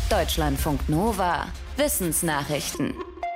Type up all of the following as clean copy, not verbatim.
Deutschlandfunk Nova. Wissensnachrichten.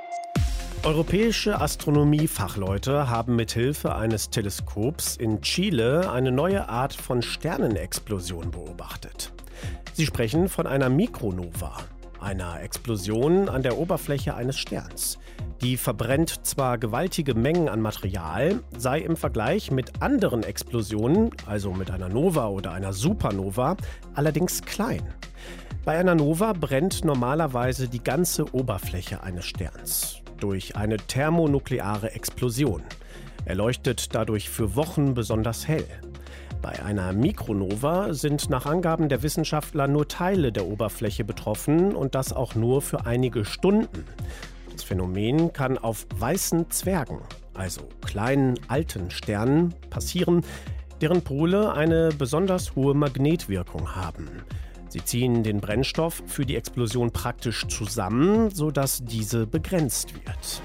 Europäische Astronomiefachleute haben mithilfe eines Teleskops in Chile eine neue Art von Sternenexplosion beobachtet. Sie sprechen von einer Mikronova, einer Explosion an der Oberfläche eines Sterns. Die verbrennt zwar gewaltige Mengen an Material, sei im Vergleich mit anderen Explosionen, also mit einer Nova oder einer Supernova, allerdings klein. Bei einer Nova brennt normalerweise die ganze Oberfläche eines Sterns durch eine thermonukleare Explosion. Er leuchtet dadurch für Wochen besonders hell. Bei einer Mikronova sind nach Angaben der Wissenschaftler nur Teile der Oberfläche betroffen und das auch nur für einige Stunden. Das Phänomen kann auf weißen Zwergen, also kleinen alten Sternen, passieren, deren Pole eine besonders hohe Magnetwirkung haben. Sie ziehen den Brennstoff für die Explosion praktisch zusammen, sodass diese begrenzt wird.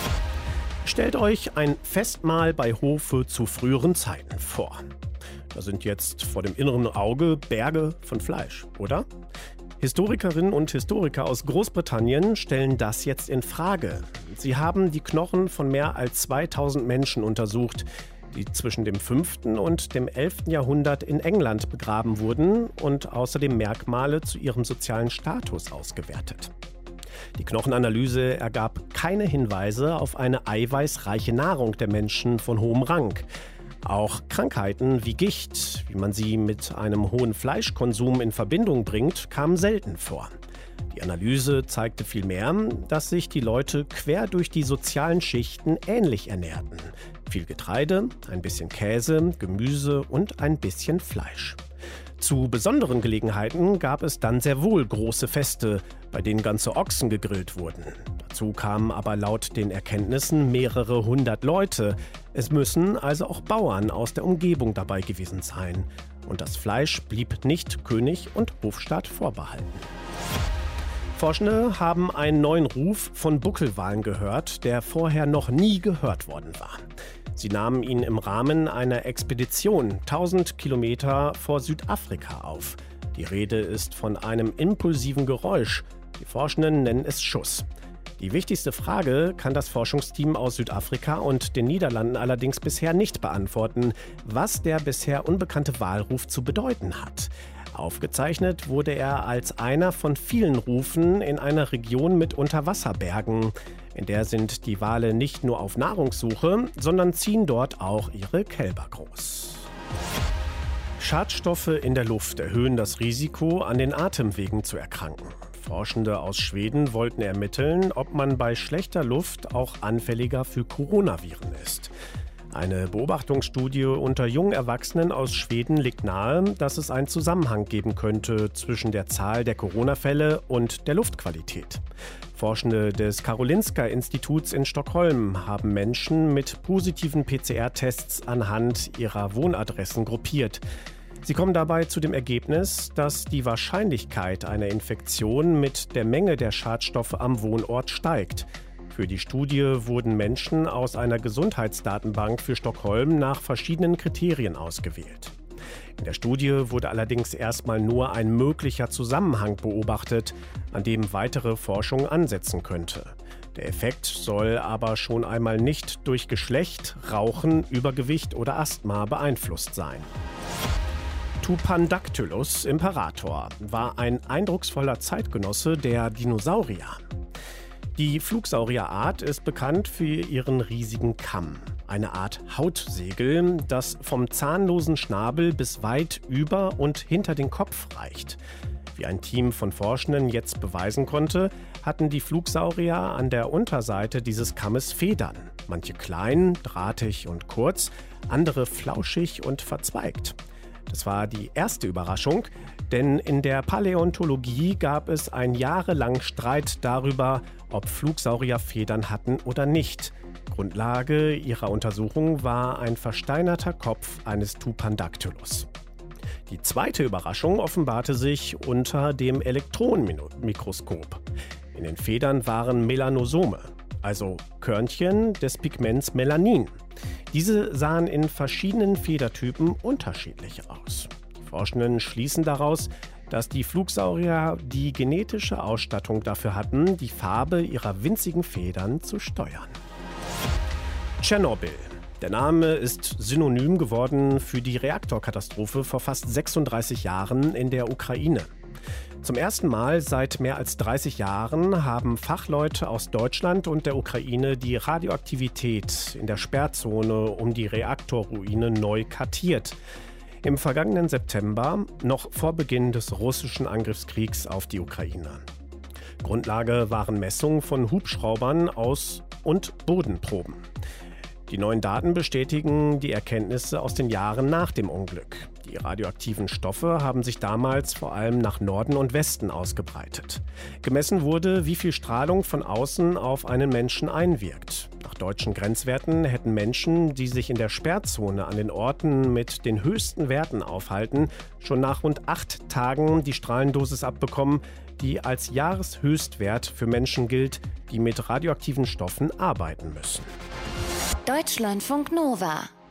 Stellt euch ein Festmahl bei Hofe zu früheren Zeiten vor. Da sind jetzt vor dem inneren Auge Berge von Fleisch, oder? Historikerinnen und Historiker aus Großbritannien stellen das jetzt in Frage. Sie haben die Knochen von mehr als 2000 Menschen untersucht, die zwischen dem 5. und dem 11. Jahrhundert in England begraben wurden und außerdem Merkmale zu ihrem sozialen Status ausgewertet. Die Knochenanalyse ergab keine Hinweise auf eine eiweißreiche Nahrung der Menschen von hohem Rang. Auch Krankheiten wie Gicht, wie man sie mit einem hohen Fleischkonsum in Verbindung bringt, kamen selten vor. Die Analyse zeigte vielmehr, dass sich die Leute quer durch die sozialen Schichten ähnlich ernährten. Viel Getreide, ein bisschen Käse, Gemüse und ein bisschen Fleisch. Zu besonderen Gelegenheiten gab es dann sehr wohl große Feste, bei denen ganze Ochsen gegrillt wurden. Dazu kamen aber laut den Erkenntnissen mehrere hundert Leute. Es müssen also auch Bauern aus der Umgebung dabei gewesen sein. Und das Fleisch blieb nicht König und Hofstaat vorbehalten. Forschende haben einen neuen Ruf von Buckelwalen gehört, der vorher noch nie gehört worden war. Sie nahmen ihn im Rahmen einer Expedition 1000 Kilometer vor Südafrika auf. Die Rede ist von einem impulsiven Geräusch. Die Forschenden nennen es Schuss. Die wichtigste Frage kann das Forschungsteam aus Südafrika und den Niederlanden allerdings bisher nicht beantworten, was der bisher unbekannte Walruf zu bedeuten hat. Aufgezeichnet wurde er als einer von vielen Rufen in einer Region mit Unterwasserbergen. In der sind die Wale nicht nur auf Nahrungssuche, sondern ziehen dort auch ihre Kälber groß. Schadstoffe in der Luft erhöhen das Risiko, an den Atemwegen zu erkranken. Forschende aus Schweden wollten ermitteln, ob man bei schlechter Luft auch anfälliger für Coronaviren ist. Eine Beobachtungsstudie unter jungen Erwachsenen aus Schweden legt nahe, dass es einen Zusammenhang geben könnte zwischen der Zahl der Corona-Fälle und der Luftqualität. Forschende des Karolinska-Instituts in Stockholm haben Menschen mit positiven PCR-Tests anhand ihrer Wohnadressen gruppiert. Sie kommen dabei zu dem Ergebnis, dass die Wahrscheinlichkeit einer Infektion mit der Menge der Schadstoffe am Wohnort steigt. Für die Studie wurden Menschen aus einer Gesundheitsdatenbank für Stockholm nach verschiedenen Kriterien ausgewählt. In der Studie wurde allerdings erstmal nur ein möglicher Zusammenhang beobachtet, an dem weitere Forschung ansetzen könnte. Der Effekt soll aber schon einmal nicht durch Geschlecht, Rauchen, Übergewicht oder Asthma beeinflusst sein. Tupandactylus imperator war ein eindrucksvoller Zeitgenosse der Dinosaurier. Die Flugsaurierart ist bekannt für ihren riesigen Kamm, eine Art Hautsegel, das vom zahnlosen Schnabel bis weit über und hinter den Kopf reicht. Wie ein Team von Forschenden jetzt beweisen konnte, hatten die Flugsaurier an der Unterseite dieses Kammes Federn. Manche klein, drahtig und kurz, andere flauschig und verzweigt. Das war die erste Überraschung, denn in der Paläontologie gab es einen jahrelangen Streit darüber, ob Flugsaurier Federn hatten oder nicht. Grundlage ihrer Untersuchung war ein versteinerter Kopf eines Tupandactylus. Die zweite Überraschung offenbarte sich unter dem Elektronenmikroskop. In den Federn waren Melanosome, also Körnchen des Pigments Melanin. Diese sahen in verschiedenen Federtypen unterschiedlich aus. Die Forschenden schließen daraus, dass die Flugsaurier die genetische Ausstattung dafür hatten, die Farbe ihrer winzigen Federn zu steuern. Tschernobyl. Der Name ist synonym geworden für die Reaktorkatastrophe vor fast 36 Jahren in der Ukraine. Zum ersten Mal seit mehr als 30 Jahren haben Fachleute aus Deutschland und der Ukraine die Radioaktivität in der Sperrzone um die Reaktorruine neu kartiert. Im vergangenen September, noch vor Beginn des russischen Angriffskriegs auf die Ukraine. Grundlage waren Messungen von Hubschraubern aus und Bodenproben. Die neuen Daten bestätigen die Erkenntnisse aus den Jahren nach dem Unglück. Die radioaktiven Stoffe haben sich damals vor allem nach Norden und Westen ausgebreitet. Gemessen wurde, wie viel Strahlung von außen auf einen Menschen einwirkt. Nach deutschen Grenzwerten hätten Menschen, die sich in der Sperrzone an den Orten mit den höchsten Werten aufhalten, schon nach rund 8 Tagen die Strahlendosis abbekommen, die als Jahreshöchstwert für Menschen gilt, die mit radioaktiven Stoffen arbeiten müssen. Deutschlandfunk Nova